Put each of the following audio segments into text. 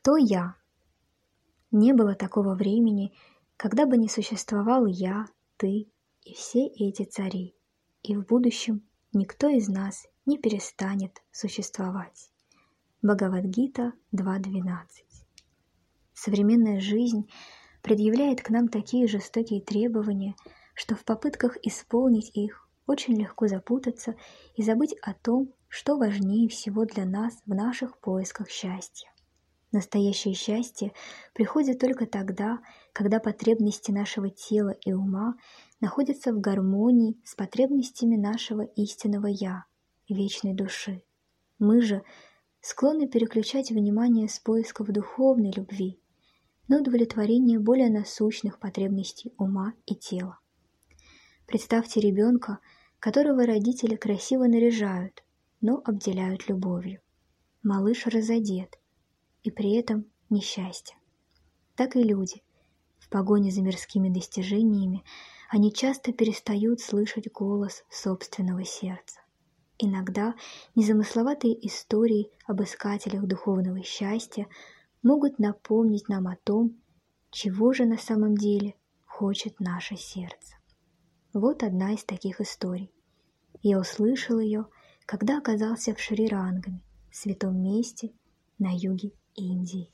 Кто я? Не было такого времени, когда бы не существовал я, ты и все эти цари, и в будущем никто из нас не перестанет существовать. Бхагавад-гита 2.12. Современная жизнь предъявляет к нам такие жестокие требования, что в попытках исполнить их очень легко запутаться и забыть о том, что важнее всего для нас в наших поисках счастья. Настоящее счастье приходит только тогда, когда потребности нашего тела и ума находятся в гармонии с потребностями нашего истинного «Я», вечной души. Мы же склонны переключать внимание с поисков духовной любви на удовлетворение более насущных потребностей ума и тела. Представьте ребенка, которого родители красиво наряжают, но обделяют любовью. Малыш разодет, и при этом несчастье. Так и люди. В погоне за мирскими достижениями они часто перестают слышать голос собственного сердца. Иногда незамысловатые истории об искателях духовного счастья могут напомнить нам о том, чего же на самом деле хочет наше сердце. Вот одна из таких историй. Я услышал ее, когда оказался в Шри-Рангаме, святом месте на юге Индии.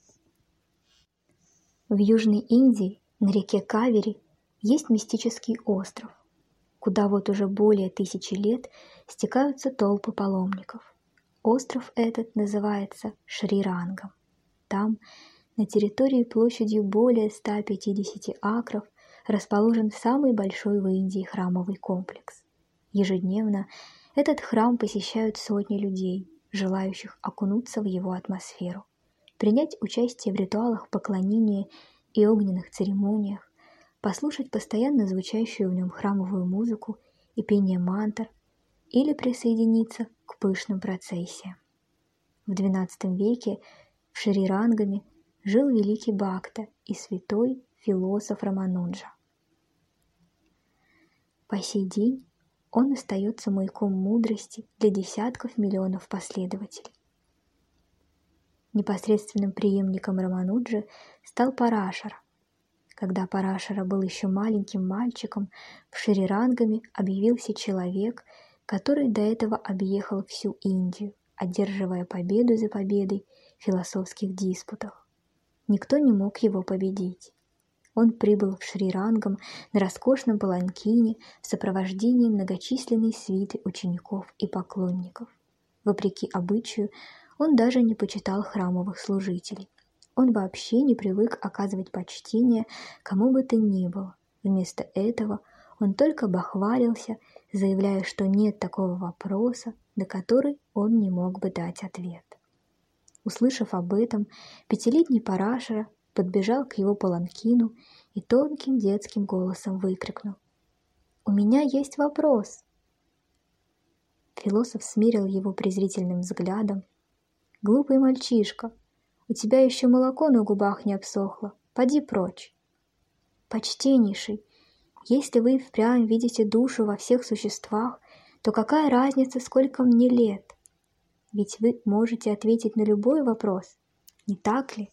В Южной Индии на реке Кавери есть мистический остров, куда вот уже более 1000 лет стекаются толпы паломников. Остров этот называется Шри-Рангам. Там, на территории площадью более 150 акров, расположен самый большой в Индии храмовый комплекс. Ежедневно этот храм посещают сотни людей, желающих окунуться в его атмосферу, принять участие в ритуалах поклонения и огненных церемониях, послушать постоянно звучащую в нем храмовую музыку и пение мантр или присоединиться к пышным процессиям. В XII веке в Шри-Рангаме жил великий Бхакта и святой философ Рамануджа. По сей день он остается маяком мудрости для десятков миллионов последователей. Непосредственным преемником Рамануджи стал Парашара. Когда Парашара был еще маленьким мальчиком, в Шри-Рангаме объявился человек, который до этого объехал всю Индию, одерживая победу за победой в философских диспутах. Никто не мог его победить. Он прибыл в Шри-Рангам на роскошном паланкине в сопровождении многочисленной свиты учеников и поклонников. Вопреки обычаю, он даже не почитал храмовых служителей. Он вообще не привык оказывать почтение кому бы то ни было. Вместо этого он только бахвалился, заявляя, что нет такого вопроса, на который он не мог бы дать ответ. Услышав об этом, 5-летний Парашара подбежал к его паланкину и тонким детским голосом выкрикнул: «У меня есть вопрос!» Философ смерил его презрительным взглядом. «Глупый мальчишка, у тебя еще молоко на губах не обсохло, поди прочь!» «Почтеннейший, если вы впрямь видите душу во всех существах, то какая разница, сколько мне лет? Ведь вы можете ответить на любой вопрос, не так ли?»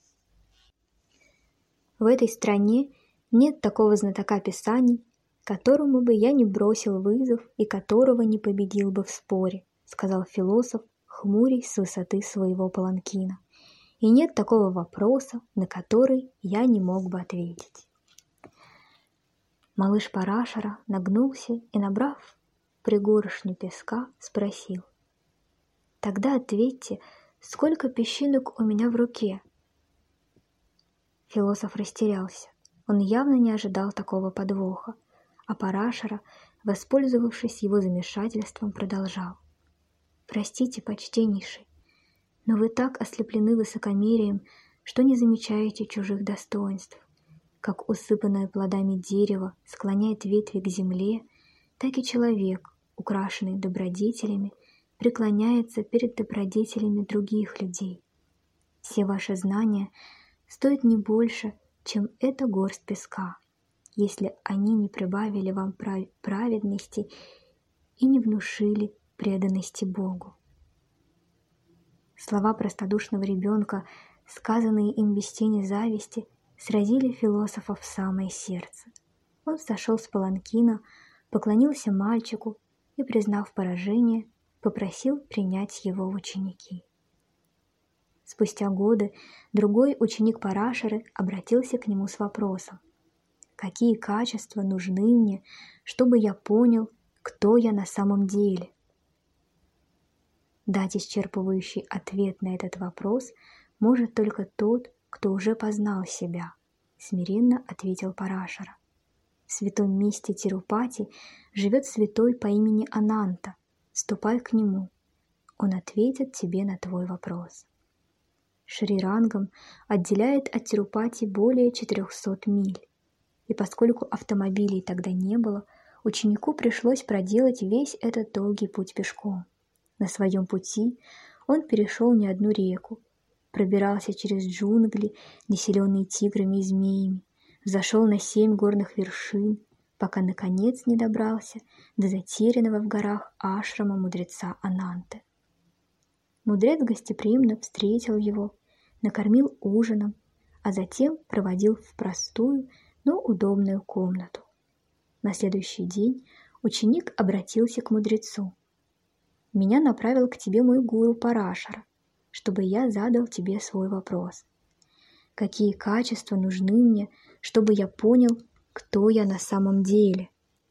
В этой стране нет такого знатока писаний, которому бы я не бросил вызов и которого не победил бы в споре, сказал философ, хмурясь с высоты своего паланкина. И нет такого вопроса, на который я не мог бы ответить. Малыш Парашара нагнулся и, набрав пригоршню песка, спросил: «Тогда ответьте, сколько песчинок у меня в руке?» Философ растерялся. Он явно не ожидал такого подвоха, а Парашара, воспользовавшись его замешательством, продолжал: «Простите, почтеннейший, но вы так ослеплены высокомерием, что не замечаете чужих достоинств. Как усыпанное плодами дерево склоняет ветви к земле, так и человек, украшенный добродетелями, преклоняется перед добродетелями других людей. Все ваши знания стоят не больше, чем эта горсть песка, если они не прибавили вам праведности и не внушили преданности Богу». Слова простодушного ребенка сказанные им без тени зависти, сразили философа в самое сердце. Он сошел с паланкина, поклонился мальчику и, признав поражение, попросил принять его в ученики. Спустя годы другой ученик Парашары обратился к нему с вопросом: «Какие качества нужны мне, чтобы я понял, кто я на самом деле?» Дать исчерпывающий ответ на этот вопрос может только тот, кто уже познал себя, смиренно ответил Парашара. В святом месте Тирупати живет святой по имени Ананта. Ступай к нему, он ответит тебе на твой вопрос. Шри-Рангам отделяет от Тирупати более 400 миль, и поскольку автомобилей тогда не было, ученику пришлось проделать весь этот долгий путь пешком. На своем пути он перешел не одну реку, пробирался через джунгли, населенные тиграми и змеями, взошел на 7 горных вершин, пока наконец не добрался до затерянного в горах ашрама мудреца Ананты. Мудрец гостеприимно встретил его, накормил ужином, а затем проводил в простую, но удобную комнату. На следующий день ученик обратился к мудрецу. «Меня направил к тебе мой гуру Парашара, чтобы я задал тебе свой вопрос. Какие качества нужны мне, чтобы я понял, кто я на самом деле?»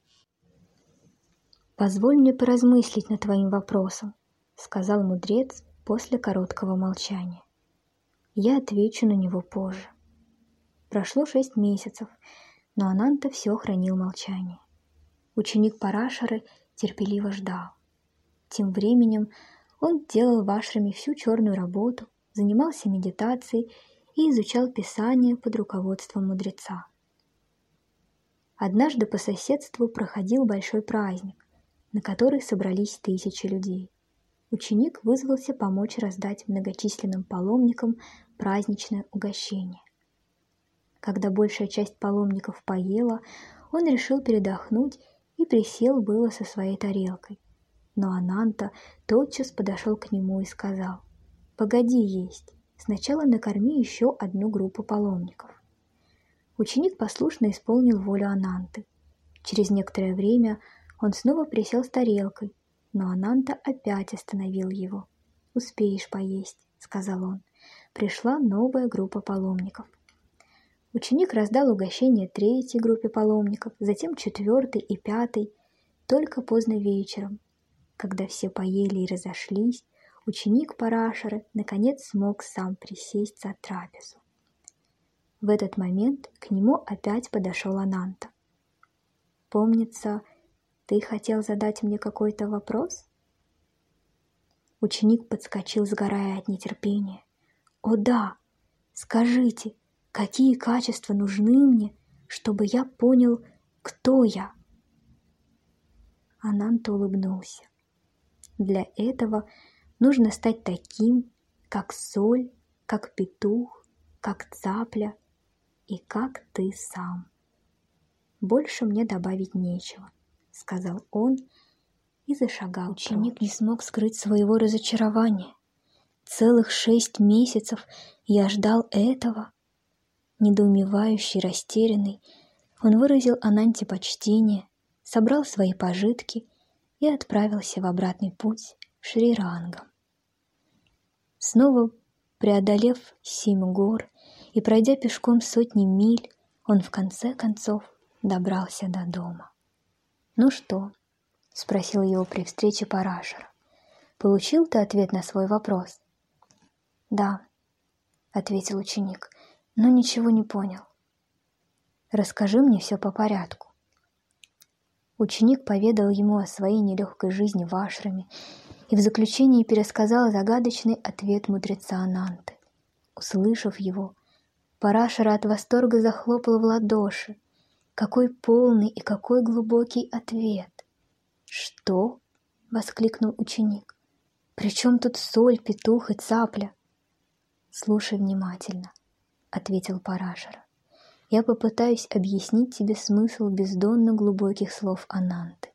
«Позволь мне поразмыслить над твоим вопросом», — сказал мудрец после короткого молчания. «Я отвечу на него позже». Прошло 6 месяцев, но Ананта все хранил молчание. Ученик Парашары терпеливо ждал. Тем временем он делал в ашраме всю черную работу, занимался медитацией и изучал Писание под руководством мудреца. Однажды по соседству проходил большой праздник, на который собрались 1000 людей. Ученик вызвался помочь раздать многочисленным паломникам праздничное угощение. Когда большая часть паломников поела, он решил передохнуть и присел было со своей тарелкой. Но Ананта тотчас подошел к нему и сказал: «Погоди есть, сначала накорми еще одну группу паломников». Ученик послушно исполнил волю Ананты. Через некоторое время он снова присел с тарелкой, но Ананта опять остановил его. «Успеешь поесть», — сказал он. Пришла новая группа паломников. Ученик раздал угощение 3-й группе паломников, затем 4-й и 5-й. Только поздно вечером, когда все поели и разошлись, ученик Парашары наконец смог сам присесть за трапезу. В этот момент к нему опять подошел Ананта. «Помнится, ты хотел задать мне какой-то вопрос?» Ученик подскочил, сгорая от нетерпения. «О да! Скажите, какие качества нужны мне, чтобы я понял, кто я?» Ананта улыбнулся. «Для этого нужно стать таким, как соль, как петух, как цапля и как ты сам. Больше мне добавить нечего», — сказал он и зашагал. Ученик не смог скрыть своего разочарования. Целых 6 месяцев я ждал этого. Недоумевающий, растерянный, он выразил Ананте почтение, собрал свои пожитки и отправился в обратный путь в Шри-Рангам. Снова преодолев 7 гор и пройдя пешком сотни миль, он в конце концов добрался до дома. «Ну что?» — спросил его при встрече Парашара. «Получил ты ответ на свой вопрос?» «Да», — ответил ученик, — «но ничего не понял». «Расскажи мне все по порядку». Ученик поведал ему о своей нелегкой жизни в ашраме и в заключении пересказал загадочный ответ мудреца Ананты. Услышав его, Парашара от восторга захлопал в ладоши. Какой полный и какой глубокий ответ! «Что?» — воскликнул ученик. «При чем тут соль, петух и цапля?» «Слушай внимательно», — ответил Парашара. «Я попытаюсь объяснить тебе смысл бездонно глубоких слов Ананты.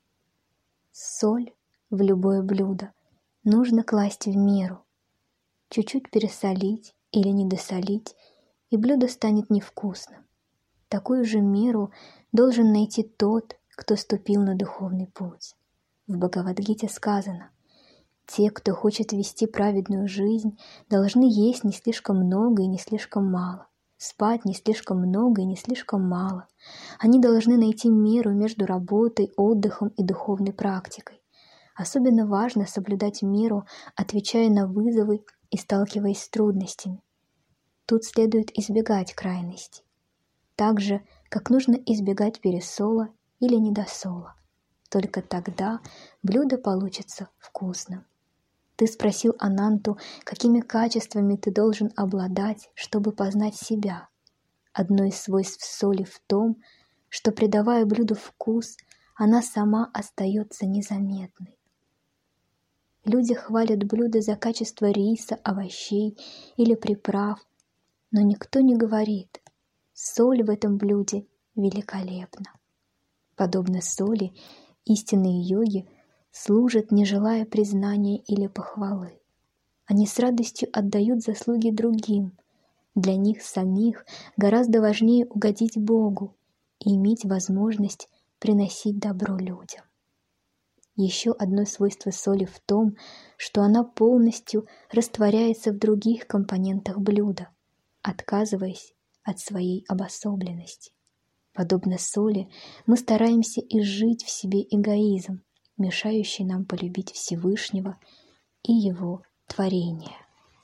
Соль в любое блюдо нужно класть в меру. чуть-чуть пересолить или недосолить, и блюдо станет невкусным. Такую же меру должен найти тот, кто ступил на духовный путь. В Бхагавад-гите сказано: «Те, кто хочет вести праведную жизнь, должны есть не слишком много и не слишком мало, спать не слишком много и не слишком мало. Они должны найти меру между работой, отдыхом и духовной практикой. Особенно важно соблюдать меру, отвечая на вызовы и сталкиваясь с трудностями. Тут следует избегать крайностей. Так же, как нужно избегать пересола или недосола. Только тогда блюдо получится вкусным». Ты спросил Ананту, какими качествами ты должен обладать, чтобы познать себя. Одно из свойств соли в том, что, придавая блюду вкус, она сама остается незаметной. Люди хвалят блюдо за качество риса, овощей или приправ, но никто не говорит: соль в этом блюде великолепна. Подобно соли, истинные йоги служат, не желая признания или похвалы. Они с радостью отдают заслуги другим. Для них самих гораздо важнее угодить Богу и иметь возможность приносить добро людям. Еще одно свойство соли в том, что она полностью растворяется в других компонентах блюда, отказываясь от своей обособленности. Подобно соли, мы стараемся изжить в себе эгоизм, мешающий нам полюбить Всевышнего и Его творение.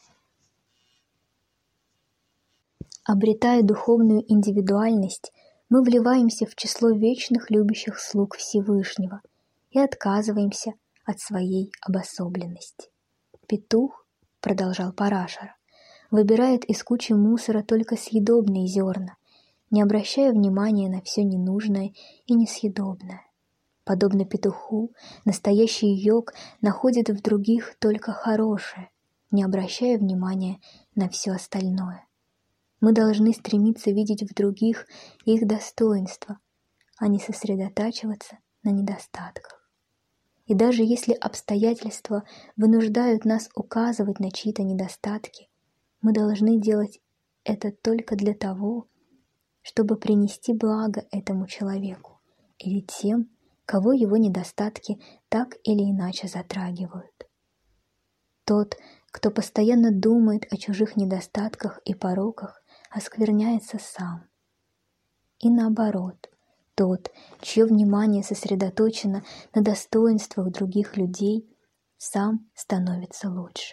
Обретая духовную индивидуальность, мы вливаемся в число вечных любящих слуг Всевышнего и отказываемся от своей обособленности. Петух, продолжал Парашара, выбирает из кучи мусора только съедобные зерна, не обращая внимания на все ненужное и несъедобное. Подобно петуху, настоящий йог находит в других только хорошее, не обращая внимания на все остальное. Мы должны стремиться видеть в других их достоинства, а не сосредотачиваться на недостатках. И даже если обстоятельства вынуждают нас указывать на чьи-то недостатки, мы должны делать это только для того, чтобы принести благо этому человеку или тем, кого его недостатки так или иначе затрагивают. Тот, кто постоянно думает о чужих недостатках и пороках, оскверняется сам. И наоборот, тот, чье внимание сосредоточено на достоинствах других людей, сам становится лучше.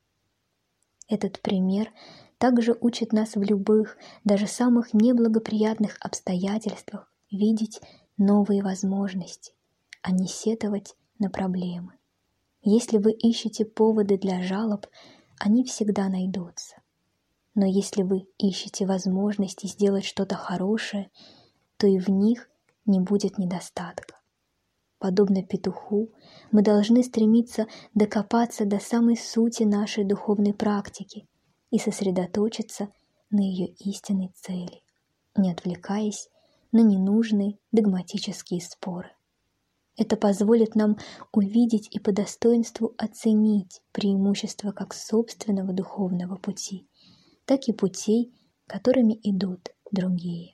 Этот пример также учит нас в любых, даже самых неблагоприятных обстоятельствах видеть новые возможности, а не сетовать на проблемы. Если вы ищете поводы для жалоб, они всегда найдутся. Но если вы ищете возможности сделать что-то хорошее, то и в них не будет недостатка. Подобно петуху, мы должны стремиться докопаться до самой сути нашей духовной практики и сосредоточиться на ее истинной цели, не отвлекаясь на ненужные догматические споры. Это позволит нам увидеть и по достоинству оценить преимущества как собственного духовного пути, так и путей, которыми идут другие.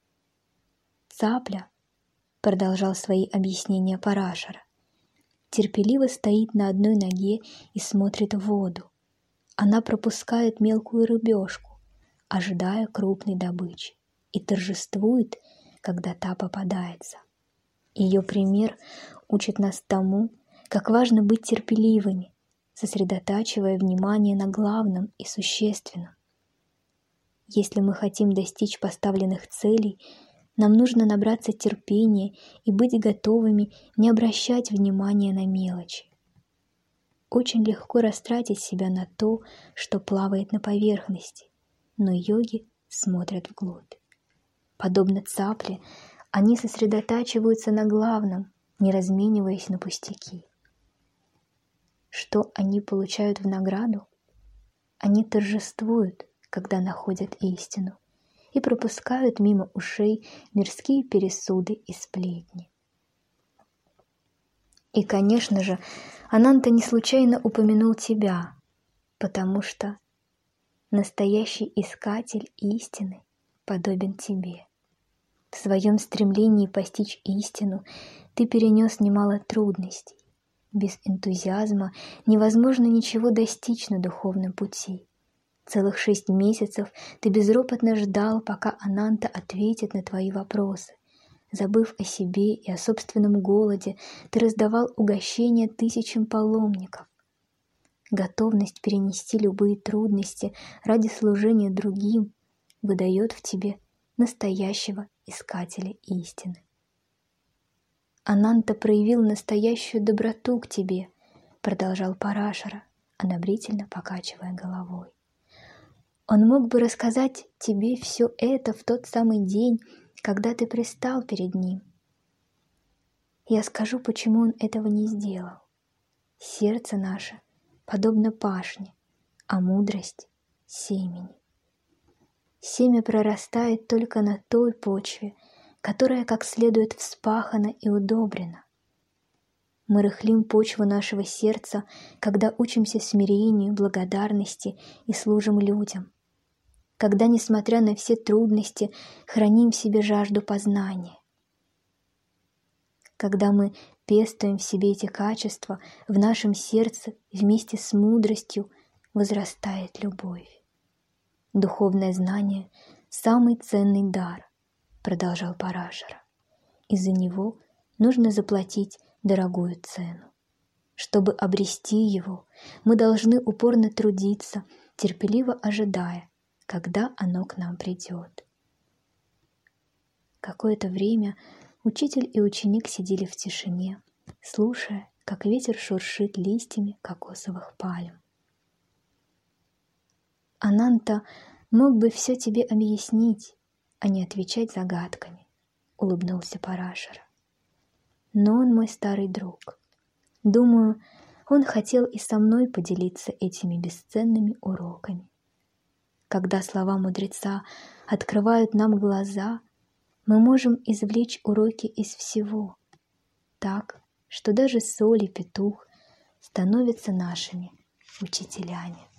Цапля, продолжал свои объяснения Парашара, терпеливо стоит на одной ноге и смотрит в воду. Она пропускает мелкую рыбешку, ожидая крупной добычи, и торжествует, когда та попадается. Ее пример учит нас тому, как важно быть терпеливыми, сосредотачивая внимание на главном и существенном. Если мы хотим достичь поставленных целей, нам нужно набраться терпения и быть готовыми не обращать внимания на мелочи. Очень легко растратить себя на то, что плавает на поверхности, но йоги смотрят вглубь. Подобно цапле, они сосредотачиваются на главном, не размениваясь на пустяки. Что они получают в награду? Они торжествуют, когда находят истину, и пропускают мимо ушей мирские пересуды и сплетни. И, конечно же, Ананта не случайно упомянул тебя. потому что настоящий искатель истины подобен тебе. В своем стремлении постичь истину ты перенес немало трудностей. Без энтузиазма невозможно ничего достичь на духовном пути. Целых 6 месяцев ты безропотно ждал, пока Ананта ответит на твои вопросы. Забыв о себе и о собственном голоде, ты раздавал угощения тысячам паломников. Готовность перенести любые трудности ради служения другим выдает в тебе настоящего искателя истины. Ананта проявил настоящую доброту к тебе, продолжал Парашара, одобрительно покачивая головой. Он мог бы рассказать тебе все это в тот самый день, когда ты пристал перед ним. Я скажу, почему он этого не сделал. Сердце наше подобно пашне, а мудрость — семени. Семя прорастает только на той почве, которая как следует вспахана и удобрена. Мы рыхлим почву нашего сердца, когда учимся смирению, благодарности и служим людям, когда, несмотря на все трудности, храним в себе жажду познания. Когда мы пестуем в себе эти качества, в нашем сердце вместе с мудростью возрастает любовь. Духовное знание — самый ценный дар, продолжал Парашара. И за него нужно заплатить дорогую цену. Чтобы обрести его, мы должны упорно трудиться, терпеливо ожидая, когда оно к нам придет. Какое-то время учитель и ученик сидели в тишине, слушая, как ветер шуршит листьями кокосовых пальм. Ананта мог бы все тебе объяснить, а не отвечать загадками, улыбнулся Парашара. Но он мой старый друг. Думаю, он хотел и со мной поделиться этими бесценными уроками. Когда слова мудреца открывают нам глаза, мы можем извлечь уроки из всего, так, что даже соль и петух становятся нашими учителями.